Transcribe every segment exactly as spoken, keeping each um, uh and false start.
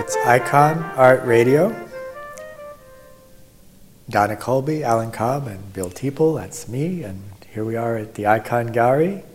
It's Icon Art Radio. Donna Colby, Alan Cobb, and Bill Teeple, that's me, and here we are at the Icon Gallery.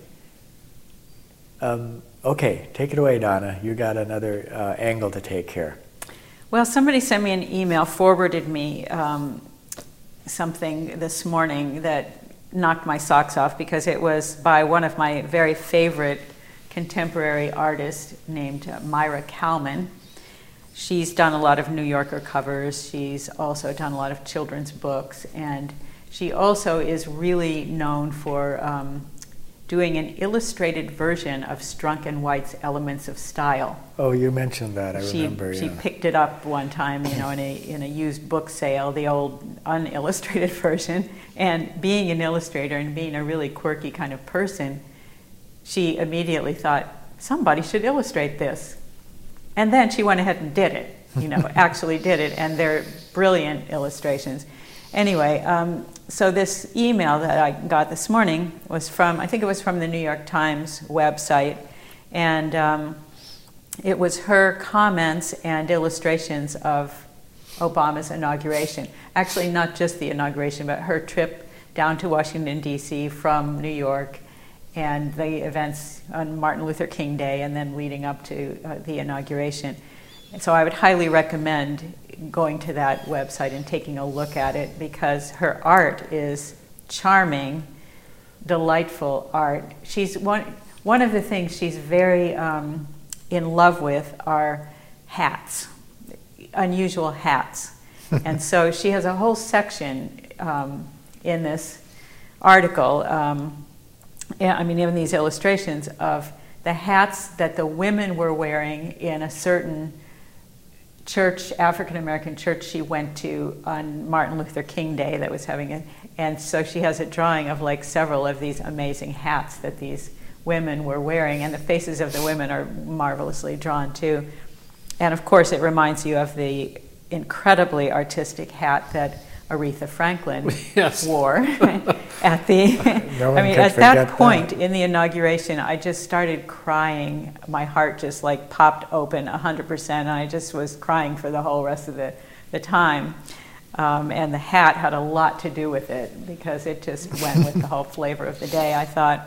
Um, okay, take it away, Donna. You got another uh, angle to take here. Well, somebody sent me an email, forwarded me um, something this morning that knocked my socks off because it was by one of my very favorite contemporary artists named uh, Myra Kalman. She's done a lot of New Yorker covers. She's also done a lot of children's books, and she also is really known for um, doing an illustrated version of Strunk and White's Elements of Style. Oh, you mentioned that, I she, remember. She yeah. picked it up one time, you know, in a in a used book sale, the old unillustrated version. And being an illustrator and being a really quirky kind of person, she immediately thought, somebody should illustrate this. And then she went ahead and did it, you know, actually did it, and they're brilliant illustrations. Anyway, um, so this email that I got this morning was from, I think it was from the New York Times website, and um, it was her comments and illustrations of Obama's inauguration. Actually, not just the inauguration, but her trip down to Washington, D C from New York, and the events on Martin Luther King Day and then leading up to uh, the inauguration. And so I would highly recommend going to that website and taking a look at it because her art is charming, delightful art. She's one, one of the things she's very um, in love with are hats, unusual hats. And so she has a whole section um, in this article um, I mean, even these illustrations of the hats that the women were wearing in a certain church, African-American church she went to on Martin Luther King Day that was having it. And so she has a drawing of like several of these amazing hats that these women were wearing, and the faces of the women are marvelously drawn too. And of course it reminds you of the incredibly artistic hat that Aretha Franklin yes. wore at the, no I mean, at that point that. in the inauguration, I just started crying. My heart just like popped open one hundred percent, and I just was crying for the whole rest of the, the time. Um, and the hat had a lot to do with it because it just went with the whole flavor of the day, I thought.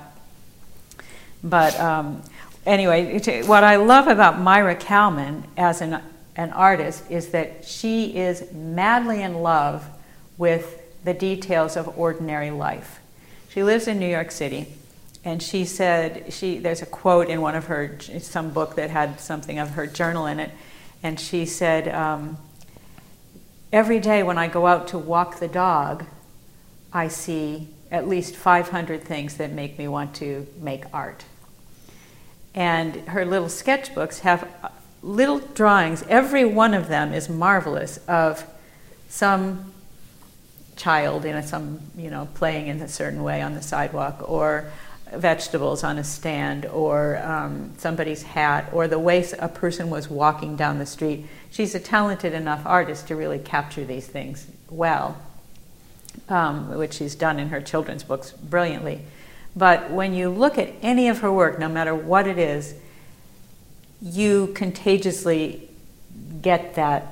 But um, anyway, it, what I love about Myra Kalman as an, an artist is that she is madly in love with the details of ordinary life. She lives in New York City, and she said, she, there's a quote in one of her, some book that had something of her journal in it, and she said, um, every day when I go out to walk the dog, I see at least five hundred things that make me want to make art. And her little sketchbooks have little drawings, every one of them is marvelous, of some child in a, some, you know, playing in a certain way on the sidewalk, or vegetables on a stand, or um, somebody's hat, or the way a person was walking down the street. She's a talented enough artist to really capture these things well, um, which she's done in her children's books brilliantly. But when you look at any of her work, no matter what it is, you contagiously get that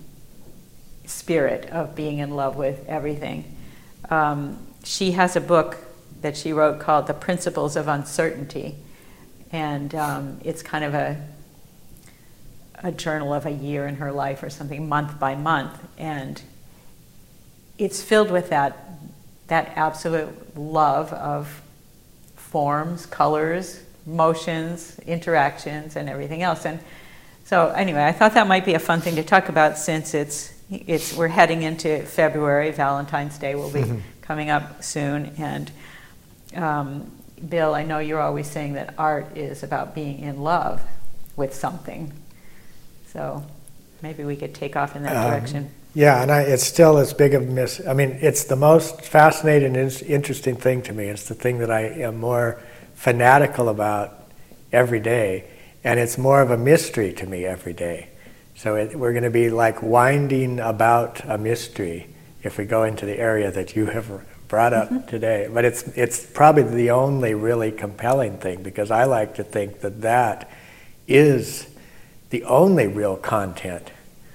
spirit of being in love with everything. Um, she has a book that she wrote called The Principles of Uncertainty, and um, it's kind of a a journal of a year in her life or something, month by month, and it's filled with that that absolute love of forms, colors, motions, interactions, and everything else. And so anyway, I thought that might be a fun thing to talk about since it's It's, we're heading into February. Valentine's Day will be mm-hmm. coming up soon. And um, Bill, I know you're always saying that art is about being in love with something. So maybe we could take off in that um, direction. Yeah, and I, it's still as big of a miss. I mean, it's the most fascinating and interesting thing to me. It's the thing that I am more fanatical about every day. And it's more of a mystery to me every day. So it, we're going to be like winding about a mystery if we go into the area that you have brought up mm-hmm. today. But it's it's probably the only really compelling thing, because I like to think that that is the only real content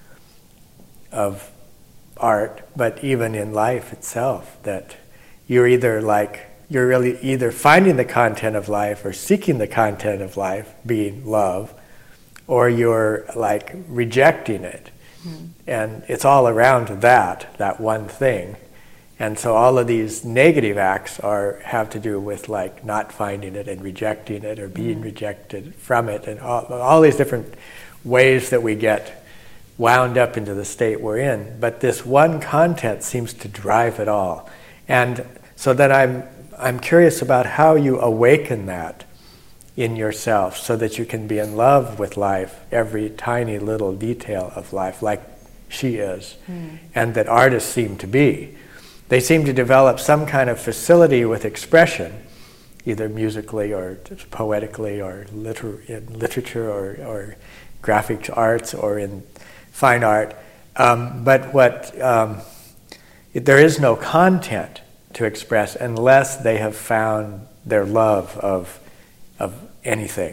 of art, but even in life itself, that you're either like, you're really either finding the content of life or seeking the content of life, being love, or you're like rejecting it. Mm. And it's all around that, that one thing. And so all of these negative acts are have to do with like not finding it and rejecting it or being mm. rejected from it, and all, all these different ways that we get wound up into the state we're in. But this one content seems to drive it all. And so then I'm I'm curious about how you awaken that in yourself so that you can be in love with life, every tiny little detail of life, like she is, mm. and that artists seem to be. They seem to develop some kind of facility with expression, either musically or poetically or liter- in literature or, or graphic arts or in fine art. Um, but what um, there is no content to express unless they have found their love of of anything.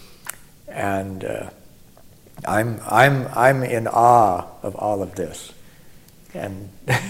And uh, I'm I'm I'm in awe of all of this. And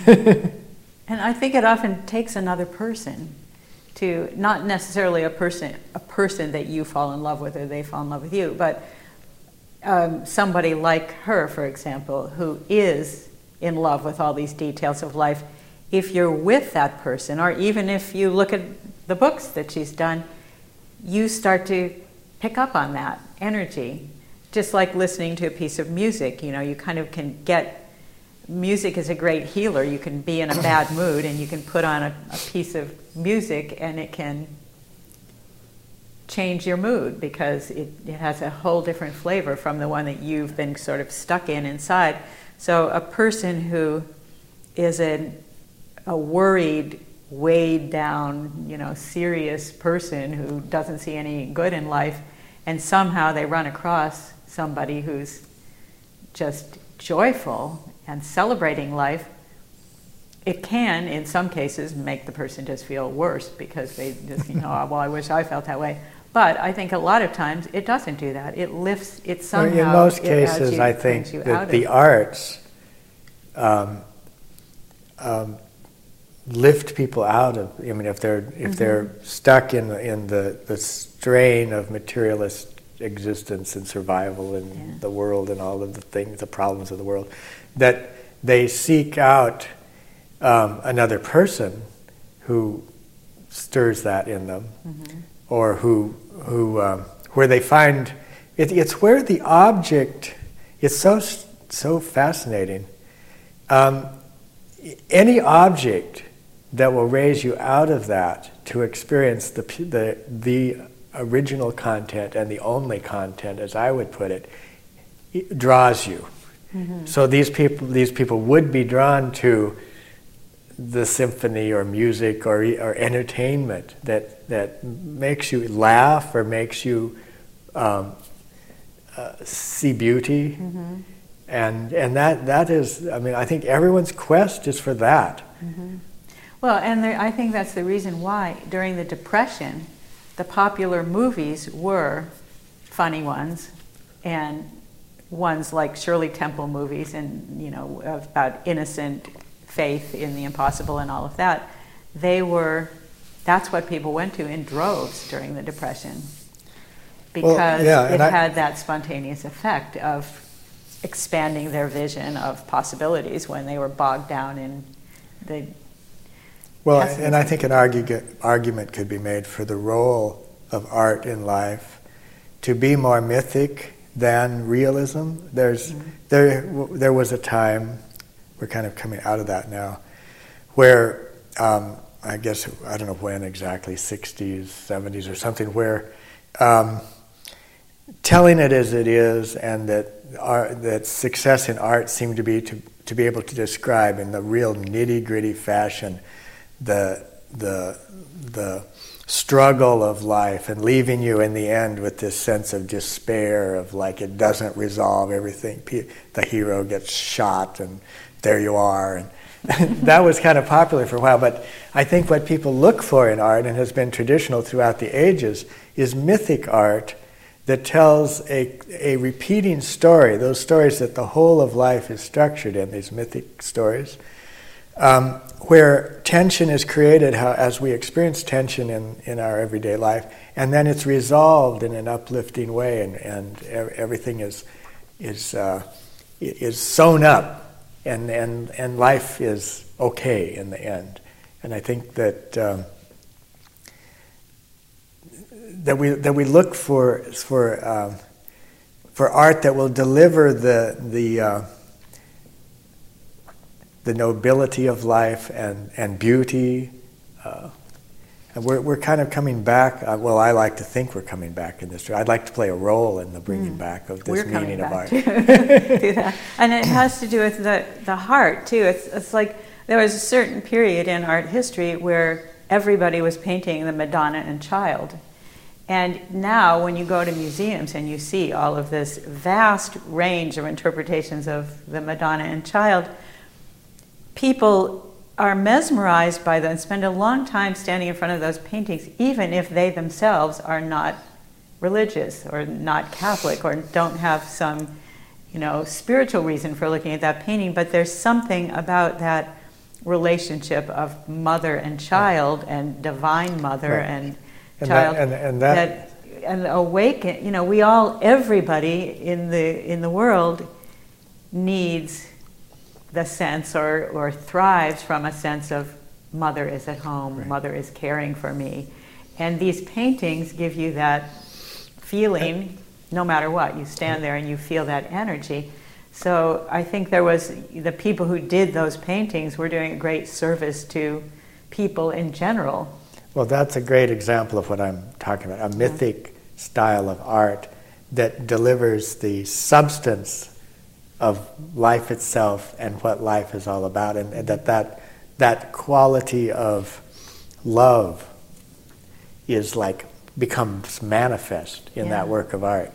And I think it often takes another person to, not necessarily a person a person that you fall in love with or they fall in love with you, but um, somebody like her, for example, who is in love with all these details of life. If you're with that person, or even if you look at the books that she's done, you start to pick up on that energy. Just like listening to a piece of music, you know, you kind of can get. Music is a great healer. You can be in a bad mood and you can put on a, a piece of music and it can change your mood because it, it has a whole different flavor from the one that you've been sort of stuck in inside. So a person who is a, a worried, weighed down, you know, serious person who doesn't see any good in life, and somehow they run across somebody who's just joyful and celebrating life, it can, in some cases, make the person just feel worse because they just, you know, oh, well, I wish I felt that way. But I think a lot of times it doesn't do that. It lifts, it somehow... In most cases, you, I think that the arts um, um, lift people out of, I mean, if they're if mm-hmm. they're stuck in, in the, the strain of materialist existence and survival in yeah. the world and all of the things, the problems of the world, that they seek out um, another person who stirs that in them, mm-hmm. or who who um, where they find it, it's where the object. It's so so fascinating. Um, any object that will raise you out of that to experience the the the original content and the only content, as I would put it, it draws you. Mm-hmm. So these people, these people would be drawn to the symphony or music or or entertainment that that makes you laugh or makes you um, uh, see beauty, mm-hmm. and and that that is, I mean, I think everyone's quest is for that. Mm-hmm. Well, and there, I think that's the reason why during the Depression, the popular movies were funny ones, and ones like Shirley Temple movies, and you know, about innocent faith in the impossible and all of that. They were, that's what people went to in droves during the Depression, because well, yeah, it I, had that spontaneous effect of expanding their vision of possibilities when they were bogged down in the Well, pessimism. And I think an argue, argument could be made for the role of art in life to be more mythic than realism. There's mm-hmm. there there was a time, we're kind of coming out of that now, where um, I guess I don't know when exactly, sixties, seventies or something, where um, telling it as it is, and that art, that success in art seemed to be to to be able to describe in the real nitty gritty fashion the the the struggle of life, and leaving you in the end with this sense of despair of like it doesn't resolve everything. The hero gets shot and there you are, and that was kind of popular for a while. But I think what people look for in art, and has been traditional throughout the ages, is mythic art that tells a, a repeating story, those stories that the whole of life is structured in, these mythic stories, um, where tension is created how, as we experience tension in, in our everyday life, and then it's resolved in an uplifting way, and, and everything is is uh, is sewn up, and, and, and life is okay in the end. And I think that um, that we that we look for for um, for art that will deliver the the uh, the nobility of life and and beauty. Uh, and we're we're kind of coming back. Uh, well, I like to think we're coming back in this. I'd like to play a role in the bringing mm. back of this we're meaning of art. To do that, and it has to do with the the heart too. It's it's like there was a certain period in art history where everybody was painting the Madonna and Child. And now when you go to museums and you see all of this vast range of interpretations of the Madonna and Child, people are mesmerized by them and spend a long time standing in front of those paintings, even if they themselves are not religious or not Catholic or don't have some, you know, spiritual reason for looking at that painting. But there's something about that relationship of mother and child and divine mother right. and And child that, and, and that, that and awaken. You know, we all, everybody in the in the world needs the sense or or thrives from a sense of mother is at home, right. mother is caring for me, and these paintings give you that feeling. No matter what, you stand there and you feel that energy. So I think there was the people who did those paintings were doing a great service to people in general. Well, that's a great example of what I'm talking about, a mythic yeah. style of art that delivers the substance of life itself and what life is all about, and, and that, that that quality of love is like becomes manifest in yeah. that work of art.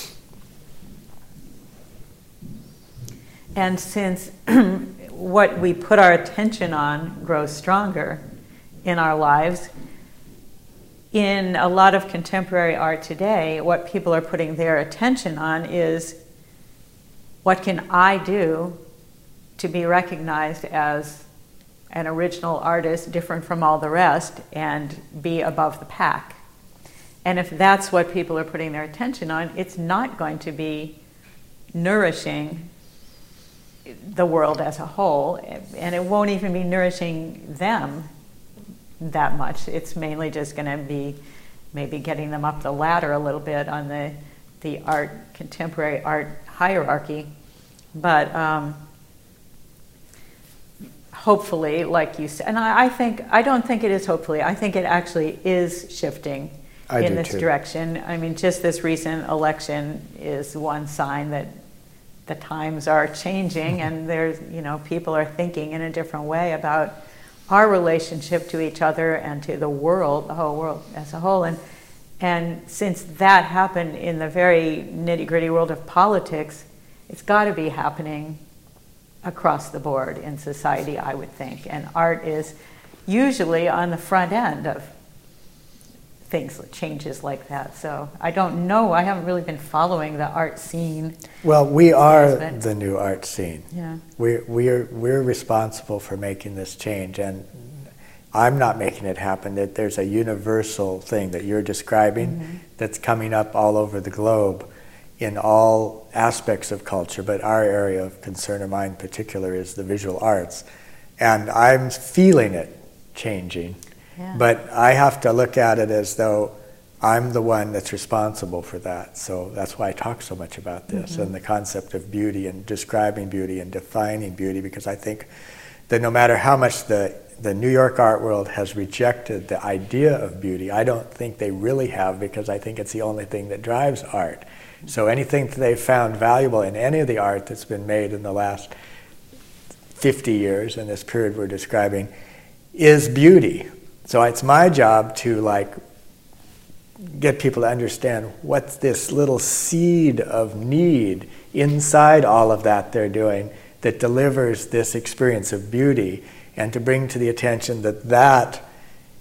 And since what we put our attention on grows stronger in our lives, in a lot of contemporary art today, what people are putting their attention on is what can I do to be recognized as an original artist, different from all the rest, and be above the pack. And if that's what people are putting their attention on, it's not going to be nourishing the world as a whole, and it won't even be nourishing them that much. It's mainly just going to be maybe getting them up the ladder a little bit on the the art, contemporary art hierarchy. But um, hopefully, like you said, and I, I think, I don't think it is hopefully, I think it actually is shifting I in do this too. direction. I mean, just this recent election is one sign that the times are changing and there's, you know, people are thinking in a different way about our relationship to each other and to the world, the whole world as a whole. And and since that happened in the very nitty-gritty world of politics, it's got to be happening across the board in society, I would think. And art is usually on the front end of things, changes like that. So I don't know, I haven't really been following the art scene. Well, we are the new art scene. Yeah. We're, we're, we're responsible for making this change, and I'm not making it happen. That there's a universal thing that you're describing mm-hmm. that's coming up all over the globe in all aspects of culture, but our area of concern of mine in particular is the visual arts. And I'm feeling it changing. Yeah. But I have to look at it as though I'm the one that's responsible for that. So that's why I talk so much about this mm-hmm. and the concept of beauty and describing beauty and defining beauty, because I think that no matter how much the, the New York art world has rejected the idea of beauty, I don't think they really have, because I think it's the only thing that drives art. So anything that they've found valuable in any of the art that's been made in the last fifty years, in this period we're describing, is beauty. So it's my job to like get people to understand what's this little seed of need inside all of that they're doing that delivers this experience of beauty, and to bring to the attention that that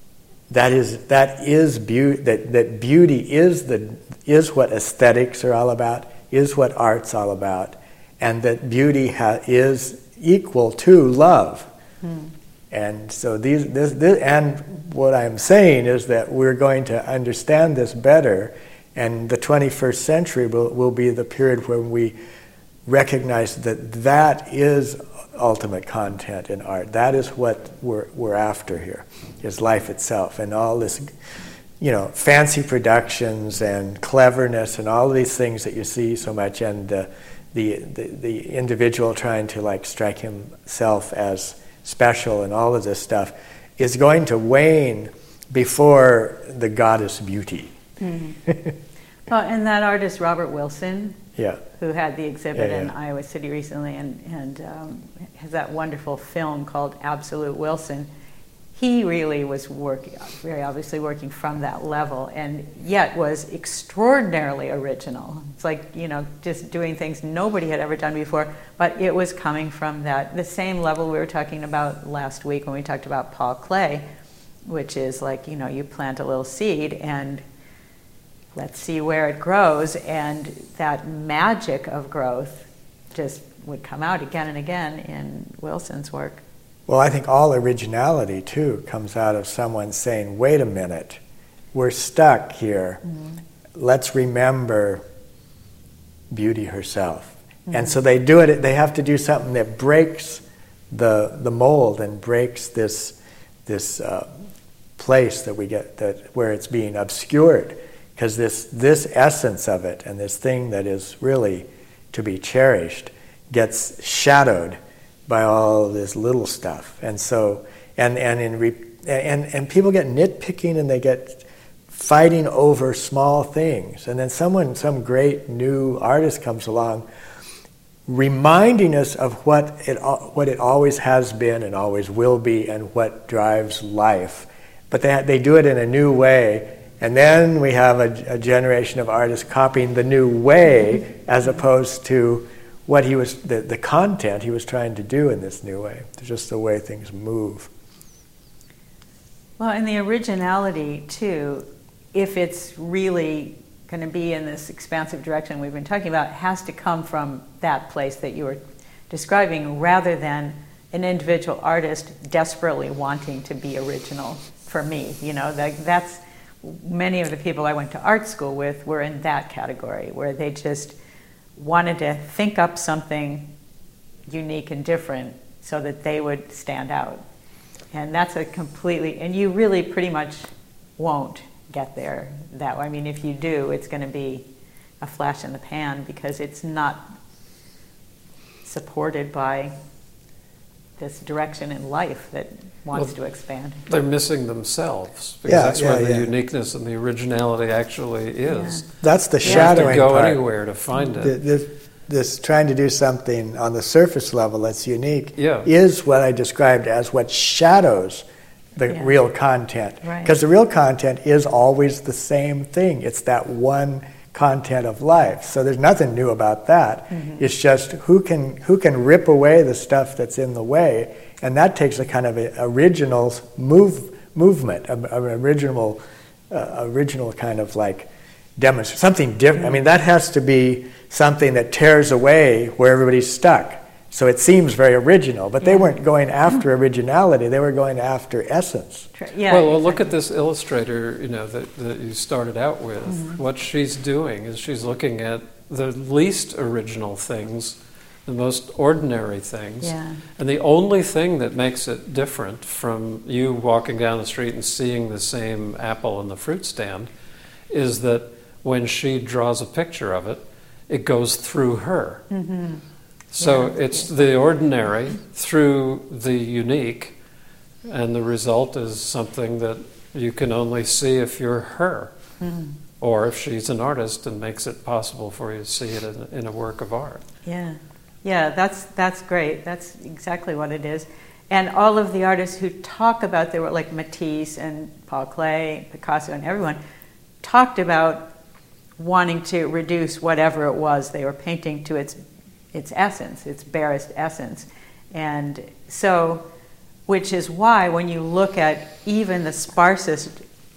that is that is beauty. That that beauty is the is what aesthetics are all about. Is what art's all about, and that beauty ha- is equal to love. Hmm. And so these, this, this, and what I'm saying is that we're going to understand this better, and the twenty-first century will, will be the period when we recognize that that is ultimate content in art. That is what we're, we're after here, is life itself, and all this, you know, fancy productions and cleverness and all of these things that you see so much, and the, the, the, the individual trying to like strike himself as special and all of this stuff is going to wane before the goddess beauty. Mm-hmm. Well, and that artist Robert Wilson, yeah, who had the exhibit yeah, yeah. in Iowa City recently, and, and um, has that wonderful film called Absolute Wilson. He really was working, very obviously working from that level, and yet was extraordinarily original. It's like, you know, just doing things nobody had ever done before, but it was coming from that, the same level we were talking about last week when we talked about Paul Klee, which is like, you know, you plant a little seed and let's see where it grows, and that magic of growth just would come out again and again in Wilson's work. Well, I think all originality, too, comes out of someone saying, wait a minute, we're stuck here. Mm-hmm. Let's remember beauty herself. Mm-hmm. And so they do it, they have to do something that breaks the the mold and breaks this this uh, place that we get, that where it's being obscured. Because this, this essence of it and this thing that is really to be cherished gets shadowed by all of this little stuff, and so and and in re, and and people get nitpicking and they get fighting over small things, and then someone, some great new artist comes along, reminding us of what it what it always has been and always will be, and what drives life, but they they do it in a new way, and then we have a, a generation of artists copying the new way as opposed to what he was, the, the content he was trying to do in this new way. It's just the way things move. Well, and the originality, too, if it's really going to be in this expansive direction we've been talking about, has to come from that place that you were describing, rather than an individual artist desperately wanting to be original. For me, you know, that, that's, many of the people I went to art school with were in that category, where they just wanted to think up something unique and different so that they would stand out. And that's a completely, and you really pretty much won't get there that way. I mean, if you do, it's going to be a flash in the pan, because it's not supported by this direction in life that wants well, to expand. They're missing themselves, because yeah, that's yeah, where the yeah. uniqueness and the originality actually is. Yeah. That's the you shadowing have to go part. anywhere to find it. The, this, this trying to do something on the surface level that's unique yeah. is what I described as what shadows the yeah. real content. Because right. the real content is always the same thing. It's that one content of life. So there's nothing new about that. Mm-hmm. It's just who can who can rip away the stuff that's in the way, and that takes a kind of a original move movement, an original uh, original kind of like demonstration, something different. Mm-hmm. I mean, that has to be something that tears away where everybody's stuck. So it seems very original, but yeah. they weren't going after originality; they were going after essence. Yeah, well, well exactly. Look at this illustrator, you know, that, that you started out with. Mm-hmm. What she's doing is she's looking at the least original things, the most ordinary things, yeah. and the only thing that makes it different from you walking down the street and seeing the same apple in the fruit stand is that when she draws a picture of it, it goes through her. Mm-hmm. So yeah. it's the ordinary through the unique, and the result is something that you can only see if you're her, mm. or if she's an artist and makes it possible for you to see it in a, in a work of art. Yeah, yeah, that's that's great. That's exactly what it is. And all of the artists who talk about their work, like Matisse and Paul Klee, Picasso, and everyone, talked about wanting to reduce whatever it was they were painting to its its essence, its barest essence. And so, which is why when you look at even the sparsest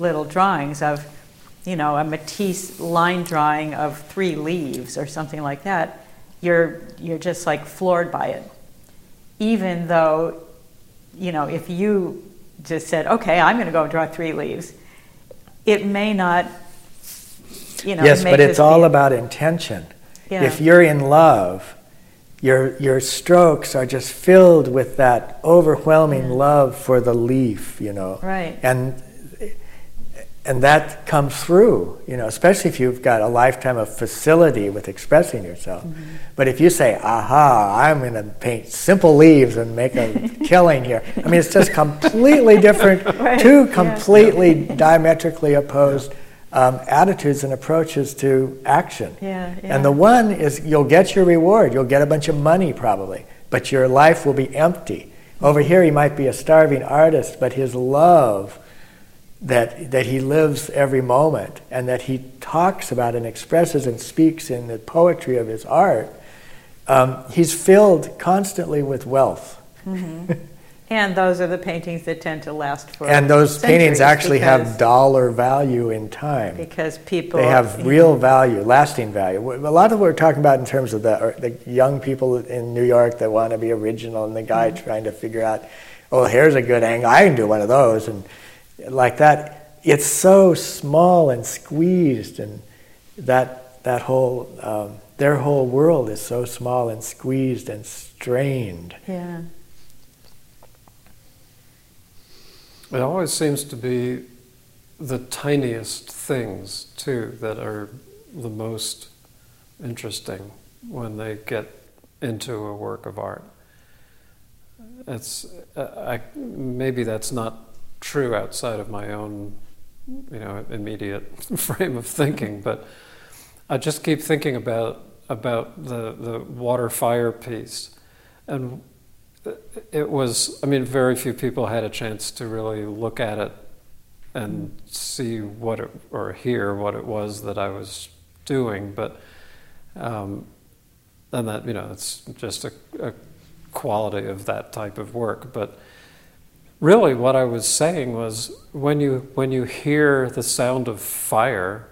little drawings of, you know, a Matisse line drawing of three leaves or something like that, you're you're just like floored by it. Even though, you know, if you just said, okay, I'm going to go draw three leaves, it may not, you know. Yes, make but it's this all be- about intention. Yeah. If you're in love, your your strokes are just filled with that overwhelming Yeah. love for the leaf, you know. Right. And and that comes through, you know, especially if you've got a lifetime of facility with expressing yourself. Mm-hmm. But if you say, aha, I'm going to paint simple leaves and make a killing here, I mean, it's just completely different, Right. two Yeah. completely diametrically opposed um, attitudes and approaches to action. Yeah, yeah. And the one is you'll get your reward, you'll get a bunch of money probably, but your life will be empty. Over here he might be a starving artist, but his love that that he lives every moment and that he talks about and expresses and speaks in the poetry of his art, um, he's filled constantly with wealth. Mm-hmm. And those are the paintings that tend to last for And those paintings centuries actually have because- dollar value in time. because people They have real value, lasting value. A lot of what we're talking about in terms of the, or the young people in New York that want to be original, and the guy Mm-hmm. trying to figure out, oh, here's a good angle, I can do one of those, and like that. It's so small and squeezed, and that that whole um, their whole world is so small and squeezed and strained. Yeah. It always seems to be the tiniest things, too, that are the most interesting when they get into a work of art. It's uh, I, maybe that's not true outside of my own, you know, immediate frame of thinking, but I just keep thinking about about the the water fire piece, and it was, I mean, very few people had a chance to really look at it and see what it, or hear what it was that I was doing, but um, and that, you know, it's just a, a quality of that type of work. But really what I was saying was, when you when you hear the sound of fire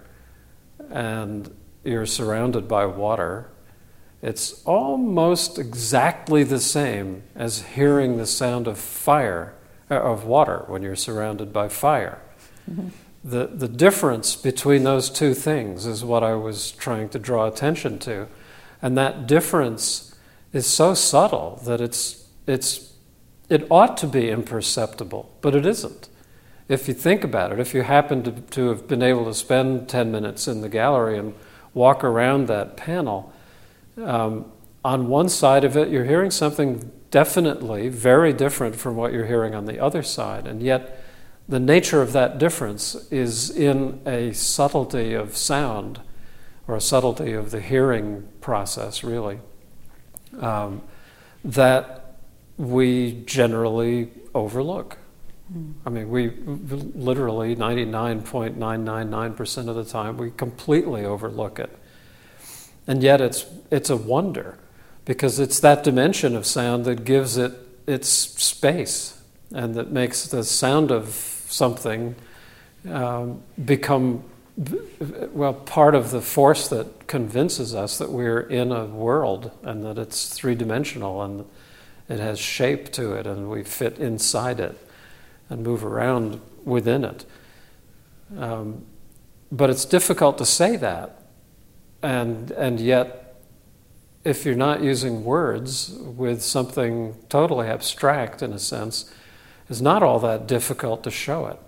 and you're surrounded by water, it's almost exactly the same as hearing the sound of fire, uh, of water when you're surrounded by fire. Mm-hmm. The the difference between those two things is what I was trying to draw attention to. And that difference is so subtle that it's it's it ought to be imperceptible, but it isn't. If you think about it, if you happen to, to have been able to spend ten minutes in the gallery and walk around that panel, Um, on one side of it, you're hearing something definitely very different from what you're hearing on the other side, and yet the nature of that difference is in a subtlety of sound, or a subtlety of the hearing process, really, um, that we generally overlook. Mm. I mean, we literally ninety-nine point nine nine nine percent of the time, we completely overlook it. And yet it's it's a wonder, because it's that dimension of sound that gives it its space, and that makes the sound of something um, become, well, part of the force that convinces us that we're in a world and that it's three-dimensional and it has shape to it and we fit inside it and move around within it. Um, but it's difficult to say that. And and yet, if you're not using words with something totally abstract, in a sense, it's not all that difficult to show it.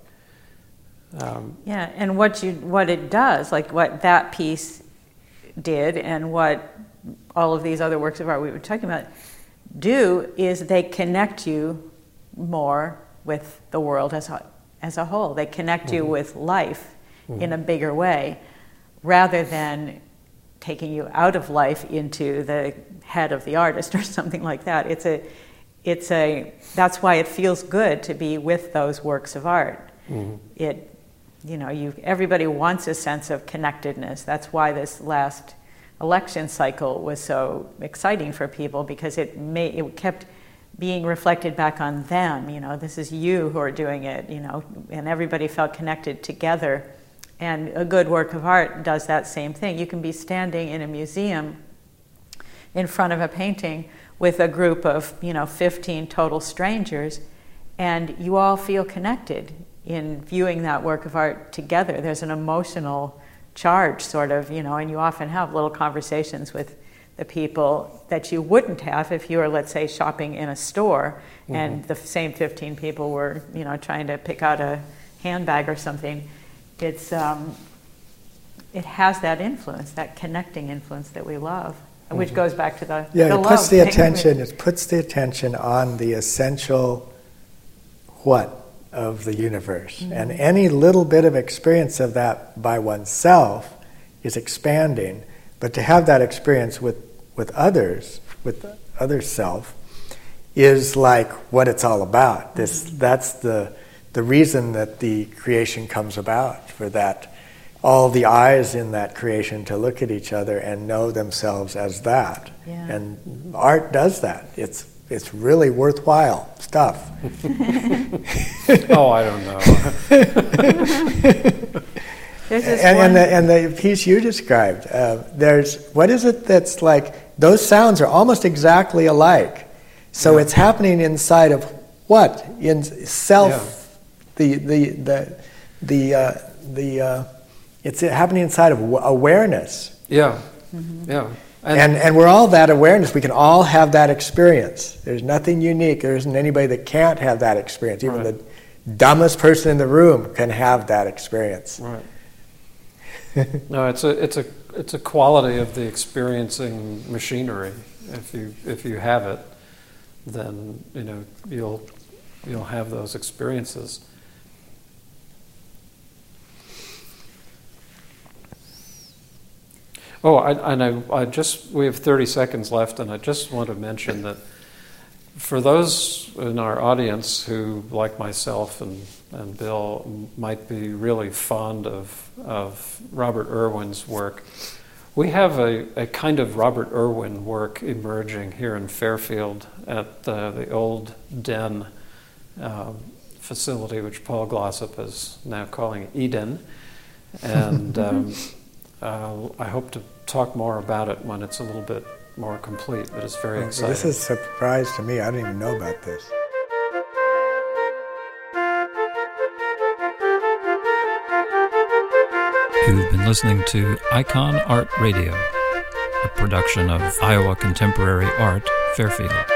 Um, yeah, and what you what it does, like what that piece did, and what all of these other works of art we were talking about do, is they connect you more with the world as a, as a whole. They connect mm-hmm. you with life mm-hmm. in a bigger way, rather than taking you out of life into the head of the artist or something like that. It's a, it's a. That's why it feels good to be with those works of art. Mm-hmm. It, you know, you everybody wants a sense of connectedness. That's why this last election cycle was so exciting for people, because it made it kept being reflected back on them. You know, this is you who are doing it, you know, and everybody felt connected together. And a good work of art does that same thing. You can be standing in a museum in front of a painting with a group of, you know, fifteen total strangers, and you all feel connected in viewing that work of art together. There's an emotional charge, sort of, you know, and you often have little conversations with the people that you wouldn't have if you were, let's say, shopping in a store, mm-hmm. and the same fifteen people were, you know, trying to pick out a handbag or something. It's um, it has that influence, that connecting influence that we love, mm-hmm. which goes back to the yeah. the It love puts the thing. attention. It puts the attention on the essential what of the universe, mm-hmm. and any little bit of experience of that by oneself is expanding. But to have that experience with, with others, with other self, is like what it's all about. This that's the the reason that the creation comes about, for that all the eyes in that creation to look at each other and know themselves as that. Yeah. And art does that. It's it's really worthwhile stuff. Oh, I don't know. There's this and, one... and, the, and the piece you described, uh, there's, what is it that's like, those sounds are almost exactly alike. So yeah. it's happening inside of what? In self, yeah. the, the, the, the, uh, the uh, it's happening inside of awareness. Yeah, mm-hmm. yeah. And, and, and we're all that awareness. We can all have that experience. There's nothing unique. There isn't anybody that can't have that experience. Even right. the dumbest person in the room can have that experience. Right. No, it's a it's a it's a quality of the experiencing machinery. If you if you have it, then you know you'll you'll have those experiences. Oh, I, and I, I just we have thirty seconds left, and I just want to mention that for those in our audience who, like myself and, and Bill, might be really fond of, of Robert Irwin's work, we have a, a kind of Robert Irwin work emerging here in Fairfield at uh, the old Den uh, facility, which Paul Glossop is now calling Eden. And um, uh, I hope to talk more about it when it's a little bit more complete, but it's very exciting. This is a surprise to me. I didn't even know about this. You've been listening to Icon Art Radio, a production of Iowa Contemporary Art, Fairfield.